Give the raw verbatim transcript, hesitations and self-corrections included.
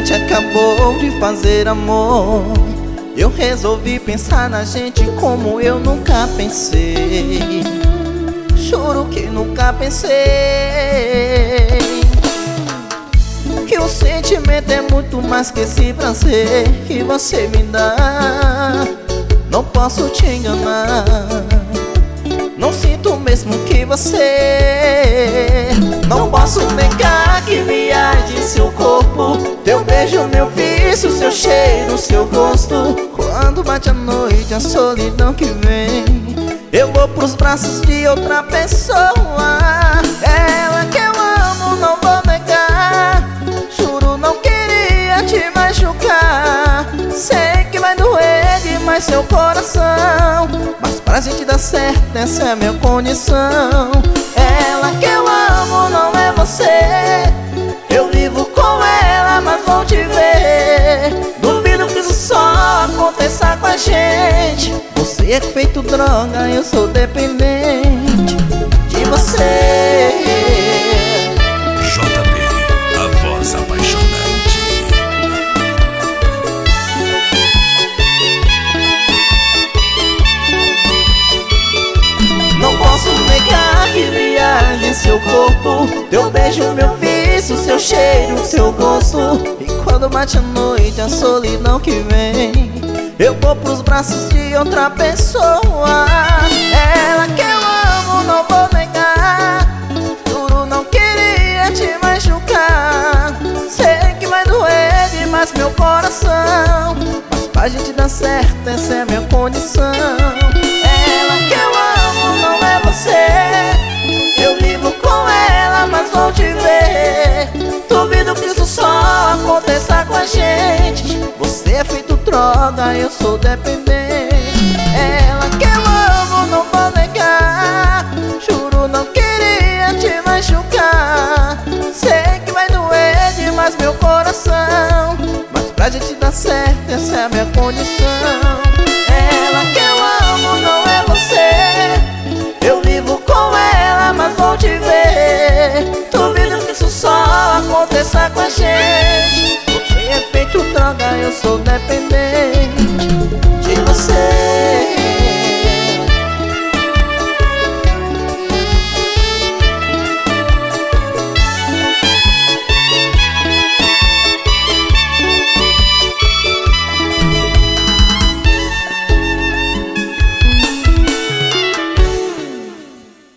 gente acabou de fazer amor, eu resolvi pensar na gente como eu nunca pensei. Juro que nunca pensei que o sentimento é muito mais que esse prazer que você me dá. Não posso te enganar, não sinto o mesmo que você. Não posso negar que viaje seu corpo, teu beijo, meu vício, seu cheiro, seu gosto. Quando bate a noite, a solidão que vem, eu vou pros braços de outra pessoa. Ela que eu amo, não vou negar. Juro, não queria te machucar. Sei que vai doer demais seu coração, mas pra gente dar certo, essa é a minha condição. Ela que eu amo, não é você. Eu vivo com ela, mas vou te ver. Duvido que isso só aconteça com a gente. Você é feito droga, eu sou dependente de você. J B, a voz apaixonante. Não posso negar que viaja em seu corpo, teu beijo, meu vício, seu cheiro, seu gosto. E quando bate a noite, a solidão que vem, eu vou pros braços de outra pessoa. Ela que eu amo, não vou negar. Juro, não queria te machucar. Sei que vai doer demais meu coração, mas pra gente dar certo, essa é a minha condição. Ela que eu amo, não é você. Eu vivo com ela, mas vou te ver. Duvido que isso só aconteça com a gente. Você é feito droga, eu sou dependente. Ela que eu amo, não vou negar. Juro, não queria te machucar. Sei que vai doer demais meu coração, mas pra gente dar certo, essa é a minha condição. Ela que eu amo, não é você. Eu vivo com ela, mas vou te ver. Duvido que isso só aconteça com a gente. Você é feito droga, eu sou dependente.